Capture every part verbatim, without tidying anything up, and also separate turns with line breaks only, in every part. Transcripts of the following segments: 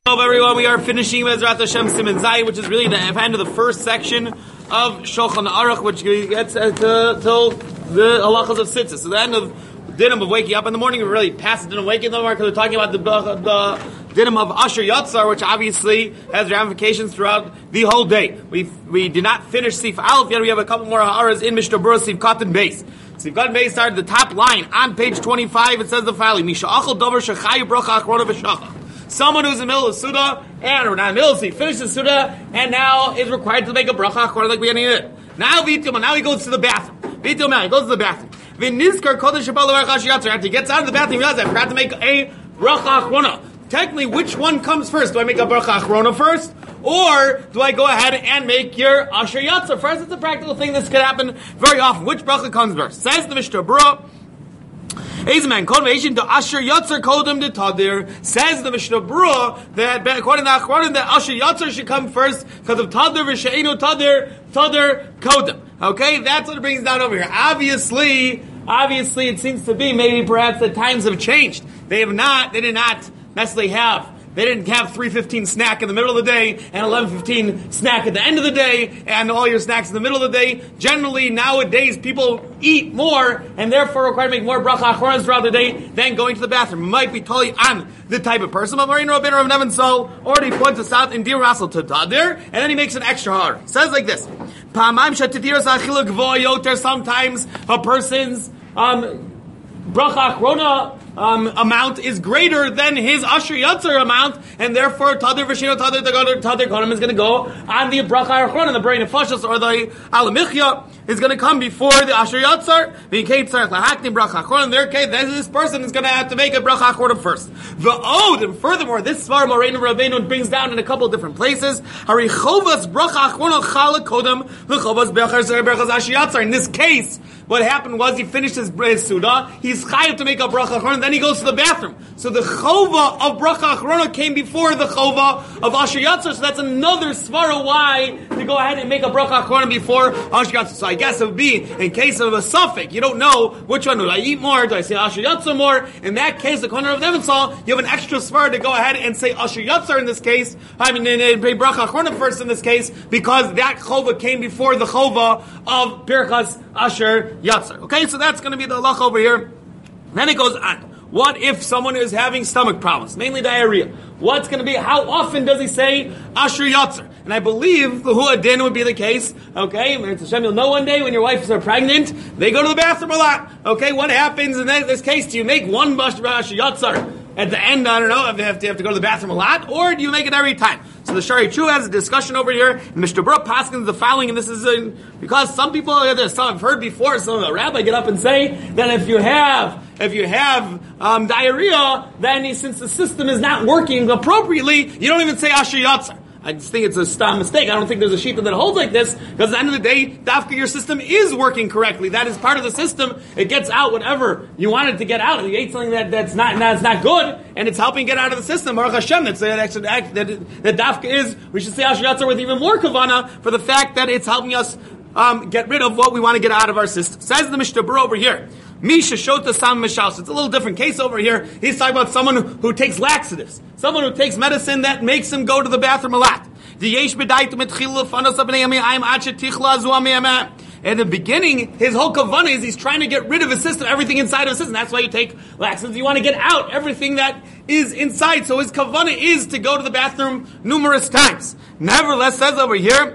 Hello everyone, we are finishing Bezrat Hashem Siman Zayin, which is really the end of the first section of Shulchan Aruch, which gets uh, to, till the halachas of Sitzah. So the end of Dinim of waking up in the morning, we really passed the Dinim of waking up because we're talking about the, the Dinim of Asher Yatzar, which obviously has ramifications throughout the whole day. We we did not finish Sif Aleph yet, we have a couple more ha'aras in Mishnah Berurah, Sif Katan Beis. Sif Katan Beis started the top line on page twenty-five, it says the following, Misha Achel Dover Shechayu Bracha Achrona V'Shachach. Someone who's in the middle of Suda, and or not in the middle of Suda, finishes Suda, and now is required to make a bracha according like we need it. Now Vitum, now he goes to the bathroom. Vitum, now he goes to the bathroom. V'nizkar kodesh shabal levarach yatzar. After he gets out of the bathroom, he realizes I forgot to make a bracha achrona. Technically, which one comes first? Do I make a bracha achrona first, or do I go ahead and make your asher yatzar first? It's a practical thing. This could happen very often. Which bracha comes first? Says the Mishnah Berurah. Eizman, conversation to Asher Yatzer Kodem de Tadir, says the Mishnah Berurah that according to Achronim that Asher Yatzer should come first because of Tadir v'She'enu Tadir Tadir Kodem. Okay, that's what it brings down over here. Obviously, obviously, it seems to be maybe perhaps the times have changed. They have not. They did not necessarily have. They didn't have three fifteen snack in the middle of the day and eleven fifteen snack at the end of the day and all your snacks in the middle of the day. Generally, nowadays, people eat more and therefore require to make more bracha achronas throughout the day than going to the bathroom. It might be totally on the type of person. But Marino Rabbeinu Rav Nevin Sol already points us out in Dir Rassel to Tadir, and then he makes an extra hard. It says like this. Sometimes a person's um, bracha achrona Um, amount is greater than his Asher Yatzer amount, and therefore Tadir V'Shino Tadir Tadir Tadir Kodim is going to go on the Bracha Achrona, the brain of Fashas, or the Alamichya is going to come before the Asher Yatzer. The Kate Tzarech Lahaktim Bracha Achrona. In their case, then this person is going to have to make a Bracha Achrona first. The Od, and furthermore, this Svar Moreinu Rabbeinu brings down in a couple of different places. Hari Chovas Bracha Achrona Chala Kodem L'Chovas Berachas Asher Yatzer. In this case, what happened was he finished his, his Suda. He's chayav to make a Bracha Achrona. Then he goes to the bathroom. So the chova of bracha achrona came before the chova of asher yatzar. So that's another svara why to go ahead and make a bracha achrona before asher yatzar. So I guess it would be in case of a suffix. You don't know which one. Do I eat more? Do I say asher yatzar more? In that case, the corner of Nevin Sol, you have an extra svara to go ahead and say asher yatzar in this case. I mean, pay bracha achrona first in this case because that chova came before the chova of birchas asher yatzar. Okay, so that's going to be the halach over here. Then it goes on. What if someone is having stomach problems, mainly diarrhea? What's going to be, how often does he say Asher Yatzer? And I believe the Hu'adin would be the case, okay? Hashem, you'll know one day when your wife is pregnant, they go to the bathroom a lot. Okay, what happens in this case? Do you make one Asher Yatzer at the end, I don't know, if you have to, have to go to the bathroom a lot, or do you make it every time? So the Shari Chu has a discussion over here, and Mishnah Berurah paskins the following, and this is in, because some people, some I've heard before, some the rabbi get up and say that if you have If you have um, diarrhea, then since the system is not working appropriately, you don't even say Asher Yatzar. I just think it's a stam mistake. I don't think there's a sheet that holds like this, because at the end of the day, dafka, your system is working correctly. That is part of the system. It gets out whatever you want it to get out. If you ate something that, that's not that's not good, and it's helping get out of the system, Baruch Hashem, that's that extra act that, that dafka is, we should say Asher Yatzar with even more kavana for the fact that it's helping us um, get rid of what we want to get out of our system. Says the Mishnah Berurah over here. Misha Shota Sam Mishal. So it's a little different case over here. He's talking about someone who, who takes laxatives. Someone who takes medicine that makes him go to the bathroom a lot. In the beginning, his whole kavanah is he's trying to get rid of his system, everything inside of his system. That's why you take laxatives. You want to get out everything that is inside. So his kavanah is to go to the bathroom numerous times. Nevertheless, says over here,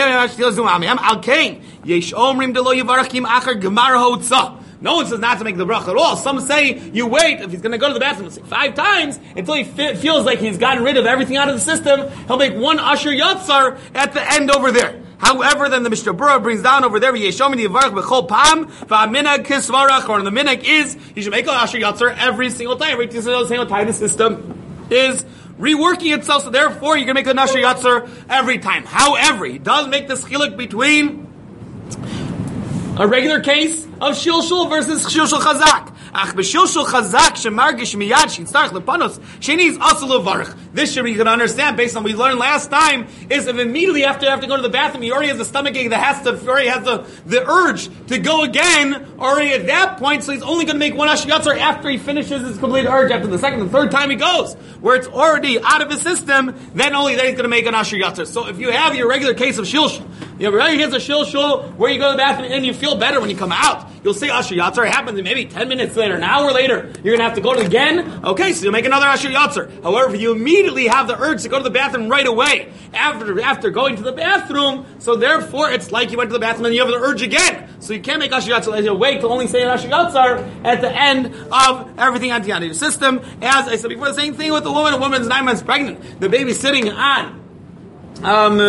no one says not to make the bracha at all. Some say you wait, if he's going to go to the bathroom say five times, until he fe- feels like he's gotten rid of everything out of the system, he'll make one Asher Yatzar at the end over there. However, then the Mishnah Berurah brings down over there, Yeshomini Yivarach B'chol Pam, V'aminag Kisvarach, or the minhag is, you should make an Asher Yatzar every single time, every single time the system is reworking itself, so therefore you're going to make an Asher Yatzar every time. However, he does make this chiluk between a regular case of shilshul versus shilshul chazak. Ach b'shilshul chazak shemargish miyad sheyitzarech lepanos sheni is also levarich. This should be you can understand based on what we learned last time is if immediately after you have to go to the bathroom he already has a stomach ache that has to already has the, the urge to go again already at that point, so he's only going to make one Asher Yatzar after he finishes his complete urge after the second and third time he goes. Where it's already out of his system, then only then he's going to make an Asher Yatzar. So if you have your regular case of shilshul, you have regular case of shilshul where you go to the bathroom and you feel better when you come out, you'll say Asher Yatzar. It happens maybe ten minutes later, an hour later, you're going to have to go to again. Okay, so you'll make another Asher Yatzar. However, if you immediately have the urge to go to the bathroom right away after after going to the bathroom, so therefore it's like you went to the bathroom and you have the urge again. So you can't make Asher Yatzar. You wait to only say an Asher Yatzar at the end of everything on the system. As I said before, the same thing with the woman. A woman's nine months pregnant. The baby's sitting on um,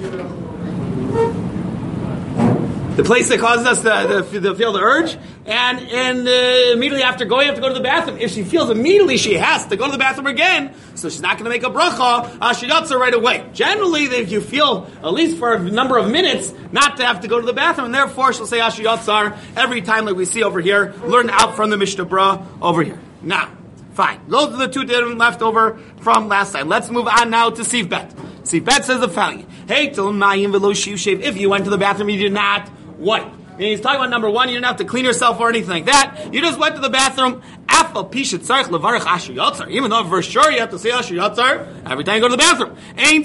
the place that causes us to, to, to feel the urge, and and uh, immediately after going, you have to go to the bathroom. If she feels immediately she has to go to the bathroom again, so she's not going to make a bracha Asher Yatzar right away. Generally, if you feel at least for a number of minutes not to have to go to the bathroom, and therefore she'll say Asher Yatzar every time, like we see over here. Learn out from the Mishnah Bra over here. Now, fine. Those are the two dinim left over from last time. Let's move on now to Sif Bet. Sif Bet says the following: Hey, till mayim v'lo shiv. If you went to the bathroom, you did not wipe. And he's talking about number one, you didn't have to clean yourself or anything like that. You just went to the bathroom. Even though for sure you have to say Asher Yatzar every time you go to the bathroom.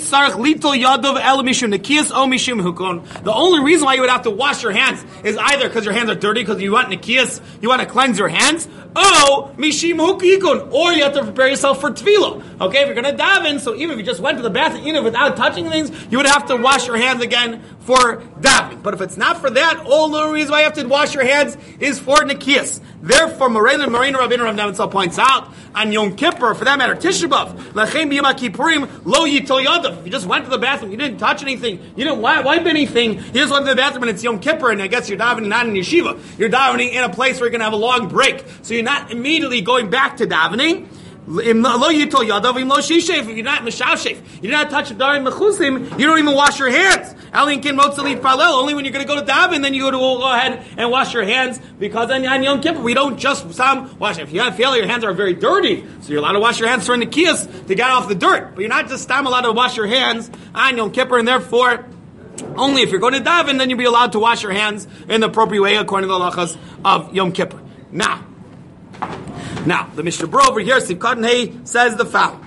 The only reason why you would have to wash your hands is either because your hands are dirty, because you want Nikias, you want to cleanse your hands, oh, mishim hukikun, or you have to prepare yourself for tefillah. Okay, if you're going to daven, so even if you just went to the bathroom, even without touching things, you would have to wash your hands again for davening. But if it's not for that, all the reason why you have to wash your hands is for Nikias. Therefore, Morena Marina Rabbeinu Rav Navatzal points out on Yom Kippur, for that matter, Tisha B'av, Lachem B'Yom Kippurim, Lo Yitol Yadav. If you just went to the bathroom, you didn't touch anything, you didn't wipe anything, you just went to the bathroom and it's Yom Kippur, and I guess you're davening not in yeshiva, you're davening in a place where you're going to have a long break, so you're not immediately going back to davening. If you're not mishashef, you're not touching darim mechusim, you don't even wash your hands. Only when you're going to go to daven, then you go to go ahead and wash your hands, because on Yom Kippur we don't just some wash. If you feel your hands are very dirty, so you're allowed to wash your hands for Nikias to get off the dirt. But you're not just time allowed to wash your hands on Yom Kippur, and therefore only if you're going to daven, then you'll be allowed to wash your hands in the appropriate way according to the halachas of Yom Kippur. Now, Now, the Mishnah Bro over here, Sivkatan Hay, says the following.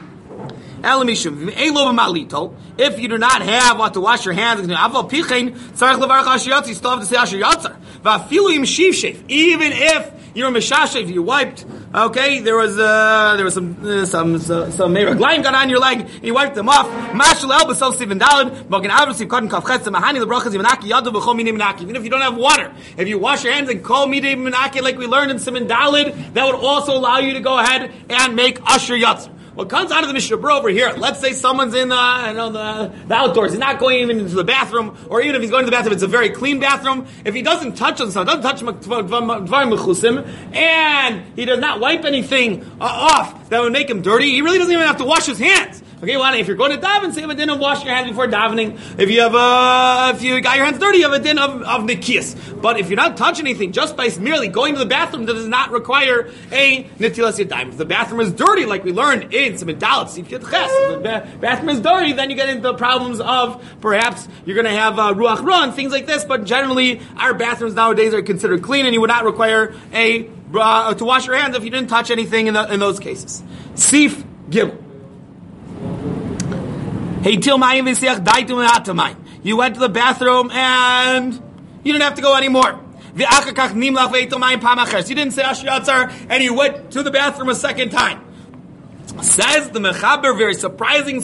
If you do not have what to wash your hands, you still have to say Asher Yatzar. Even if you're mishashev, you wiped, okay, there was uh, there was some uh, some uh, some meraglaim got on your leg, and you wiped them off. Even if you don't have water, if you wash your hands in kol midei menaki, like we learned in Siman Daled, that would also allow you to go ahead and make Asher Yatzar. What comes out of the Mishnah Bro over here, let's say someone's in uh, I know, the, the outdoors, he's not going even into the bathroom, or even if he's going to the bathroom, it's a very clean bathroom. If he doesn't touch himself, doesn't touch dvarim mechusim, and he does not wipe anything uh, off that would make him dirty, he really doesn't even have to wash his hands. Okay, well, if you're going to daven, say a din of wash your hands before davening. If you have a, if you got your hands dirty, you have a din of, of nikias. But if you're not touching anything, just by merely going to the bathroom, that does not require a netilas yadayim. If the bathroom is dirty, like we learned in some medalit, if the bathroom is dirty, then you get into the problems of perhaps you're going to have uh, ruach ra and things like this. But generally, our bathrooms nowadays are considered clean, and you would not require a uh, to wash your hands if you didn't touch anything in, the, in those cases. Sif Gimel. You went to the bathroom and you didn't have to go anymore. You didn't say Asher Yatzar and you went to the bathroom a second time. Says the Mechaber, very surprising,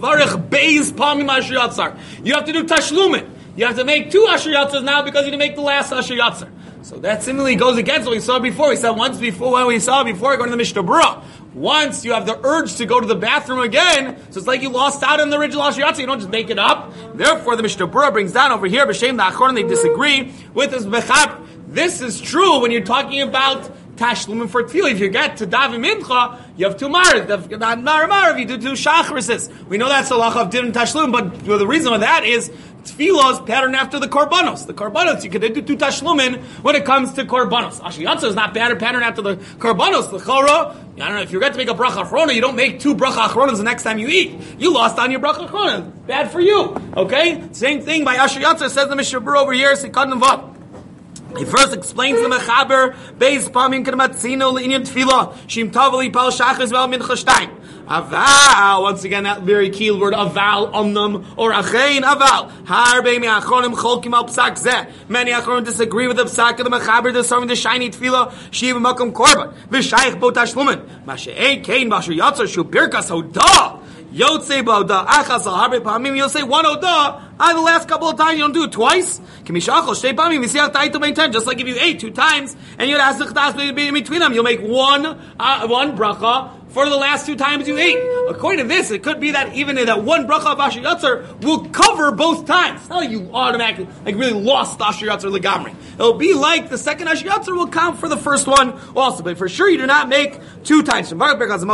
you have to do Tashlumin. You have to make two Asher Yatzars now because you didn't make the last Asher Yatzar. So that similarly goes against what we saw before. We said once before, when we saw before going to the Mishnah Bura. Once you have the urge to go to the bathroom again, so it's like you lost out on the original Asher Yatzar. You don't just make it up. Therefore, the Mishnah Bura brings down over here, B'Shem Nachor, and they disagree with this Mechaber. This is true when you're talking about tashlumin for tefillah. If you get to daven mincha, you have two maras. Not mar mar. If you do two shachrises, we know that's the halacha of din tashlum. But the reason for that is tefillah is patterned after the korbanos. The korbanos you can do two tashlumin when it comes to korbanos. Asher yatzar is not patterned patterned after the korbanos. The chora. I don't know if you're going to make a bracha achrona, you don't make two bracha achronas the next time you eat. You lost on your bracha achrona. Bad for you. Okay? Same thing by Asher yatzar, says the Mishnah Berurah over here. Sikad Vav. He first explains the mechaber beis pamim k'matzino le'inyan tefillah shim tavli pal shachris vel mincha shtayim. Aval, once again that very key word aval omnam or achein aval. Harbe me'achronim cholkim al psak zeh. Many achronim disagree with the psak of the mechaber deserving the shiny tefillah shiva makom korban v'shayich bo tashlumin. Mashe'ei kein basher yatzar shu birkas hodah. Yotzei b'odah achas al harbe pamim. You'll say one odah. Ah, the last couple of times you don't do it twice. Just like if you ate two times and you ask the in between them, you'll make one uh, one bracha for the last two times you ate. According to this, it could be that even that one bracha of Asher Yatzar will cover both times. It's not like you automatically like really lost Asher Yatzar legamri. It'll be like the second Asher Yatzar will count for the first one also, but for sure you do not make two times. At least because the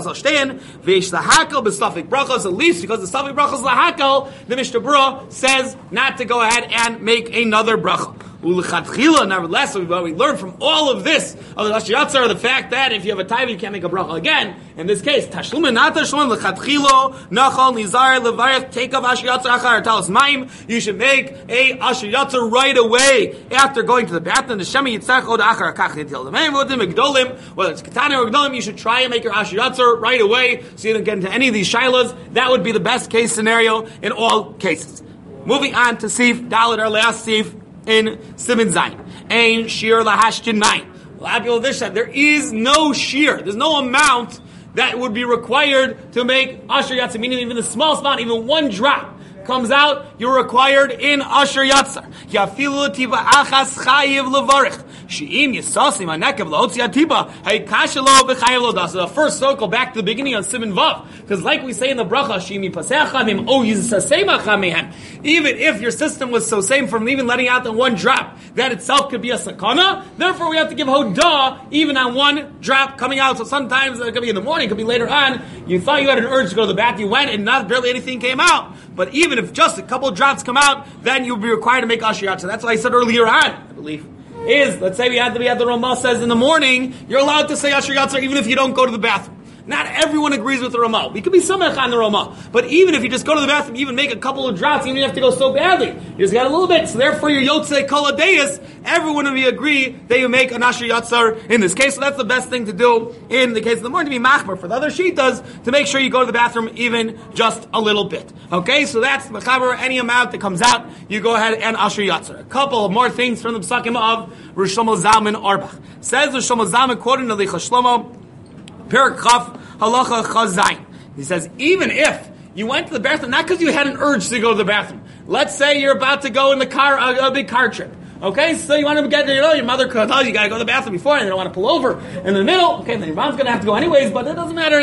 Safik brachas lahakal, the Mishnah Berurah says not to go ahead and make another bracha. Nevertheless, what we learn from all of this of the Asher Yatzar, the fact that if you have a taiva, you can't make a bracha again. In this case, tashlumin not tashlumin lechatchilo nachal nizar levarich take of Asher Yatzar achar talos mayim. You should make a Asher Yatzar right away after going to the bathroom. The shemi yitzach od achar kach yitil the mayim vodim gdolim. Whether it's katana or gdolim, you should try and make your Asher Yatzar right away so you don't get into any of these shilas. That would be the best case scenario in all cases. Moving on to Sif Dalit, our last Sif in Siman Zayin. Ein shir lahashkin nine. A lot of people this said there is no shir. There's no amount that would be required to make Asher Yatzar, meaning even the smallest amount, even one drop comes out, you're required in Asher Yatzar. Yafilu tiva achas chayiv levarich. She'im yisasim hanekev laotzi atiba. Hey kashelo b'chayiv lodas. So the first circle back to the beginning on Siman Vav, because like we say in the bracha, she'im yipasecha mim o yisaseima mehem. Even if your system was so same from even letting out the one drop, that itself could be a sakana. Therefore, we have to give hodah even on one drop coming out. So sometimes it could be in the morning, it could be later on. You thought you had an urge to go to the bath, you went, and not barely anything came out. But even if just a couple of drops come out, then you'll be required to make Asher Yatzar. That's why I said earlier on, I believe, is, let's say we had to be at the Ramah says in the morning, you're allowed to say Asher Yatzar even if you don't go to the bathroom. Not everyone agrees with the Ramah. We could be samech on the Ramah. But even if you just go to the bathroom, even make a couple of drops, even if you have to go so badly, you just got a little bit. So therefore, your Yotzei Kol Hadeis, everyone would agree that you make an Asher Yatzar in this case. So that's the best thing to do in the case of the morning, to be machmer. For the other shitas, to make sure you go to the bathroom even just a little bit. Okay, so that's mechaber. Any amount that comes out, you go ahead and Asher Yatzar. A couple of more things from the psakim of Rosh Shlomo Zalman Auerbach. Says Rosh Shlomo Zalman, quoting the Licha Shlomo, Perak Chaf, Halacha Chazayin. He says, even if you went to the bathroom, not because you had an urge to go to the bathroom. Let's say you're about to go in the car, a, a big car trip. Okay, so you want to get, you know, your mother could tell you, you got to go to the bathroom before, and you don't want to pull over in the middle. Okay, then your mom's going to have to go anyways, but it doesn't matter.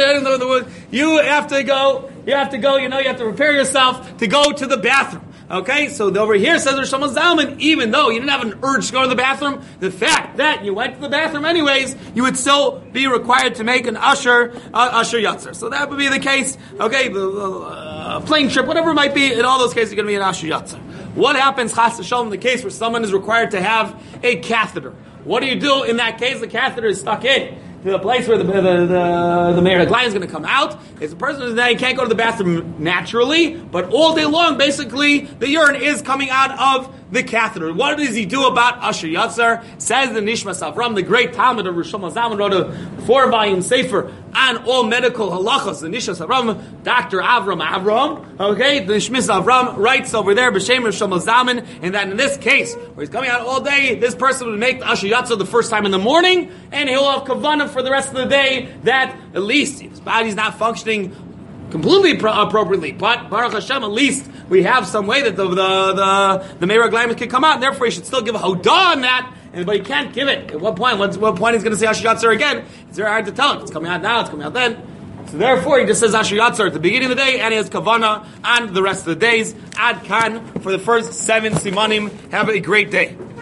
You have to go, you have to go, you know, you have to prepare yourself to go to the bathroom. Okay, so over here says Rosh Shlomo Zalman, even though you didn't have an urge to go to the bathroom, the fact that you went to the bathroom anyways, you would still be required to make an Asher, uh, Asher Yatzar. So that would be the case, okay, the uh, plane trip, whatever it might be, in all those cases, it's going to be an Asher Yatzar. What happens, Chas V'Shalom, in the case where someone is required to have a catheter? What do you do in that case? The catheter is stuck in to the place where the the the, the Meir HaGlayim is going to come out. It's a person that can't go to the bathroom naturally, but all day long, basically, the urine is coming out of the catheter. What does he do about Asher Yatzar? Says the Nishmas Avram, the great Talmud of Rosh Shlomo Zalman, wrote a four-volume sefer on all medical halachas. The Nishmas Avram, Doctor Avram Avram, okay, the Nishmas Avram writes over there, B'Shem Rosh Shlomo Zalman, and that in this case, where he's coming out all day, this person would make the Asher Yatzar the first time in the morning, and he'll have kavanah for the rest of the day that at least his body's not functioning completely pro- appropriately, but Baruch Hashem, at least we have some way that the the the, the Meir HaGlayim can come out, and therefore he should still give a hodah on that, and, but he can't give it. At what point? What, what point he's going to say Asher Yatzar again? It's very hard to tell. If it's coming out now, it's coming out then. So therefore, he just says Asher Yatzar at the beginning of the day, and he has kavanah on the rest of the days. Ad kan for the first seven simanim. Have a great day.